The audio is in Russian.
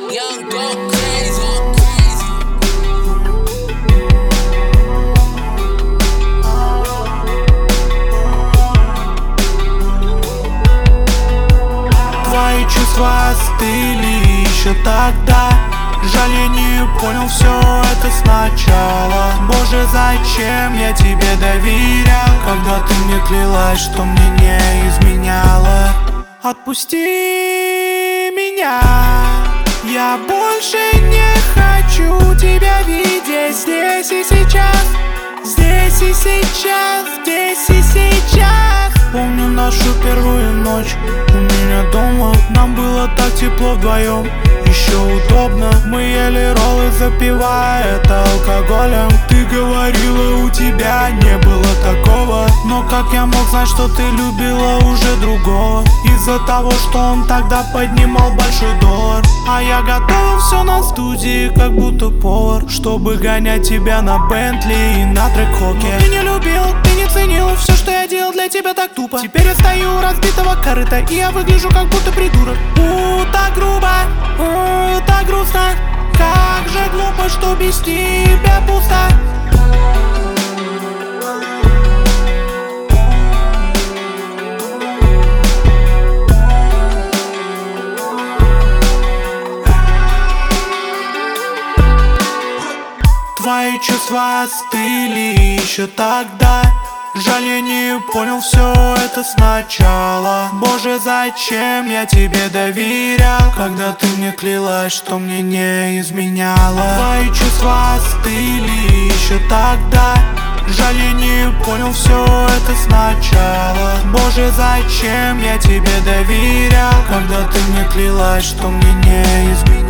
Young go crazy. Твои чувства остыли еще тогда. Жаль, я не понял все это сначала. Боже, зачем я тебе доверял, когда ты мне клялась, что мне не изменяла. Отпусти меня, я больше не хочу тебя видеть здесь и сейчас. Здесь и сейчас, здесь и сейчас. Помню нашу первую ночь у меня дома. Нам было так тепло вдвоем, еще удобно. Мы ели роллы, запивая это алкоголем. Ты говорила, у тебя не было такого, но как я мог знать, что ты любила уже другого? Из-за того, что он тогда поднимал большой доллар, а я готовил все на студии, как будто повар, чтобы гонять тебя на Бентли и на трек-хоке. Ты не любил, ты не ценил все, что я делал для тебя так тупо. Теперь я стою у разбитого корыта, и я выгляжу как будто придурок. Так грубо, так грустно. Как же глупо, что без тебя пусто. Твои чувства остыли еще тогда. Жаль, я не понял все это сначала. Боже, зачем я тебе доверял, когда ты мне клялась, что мне не изменяла. Твои чувства остыли еще тогда. Жаль, я не понял все это сначала. Боже, зачем я тебе доверял, когда ты мне клялась, что мне не изменяла.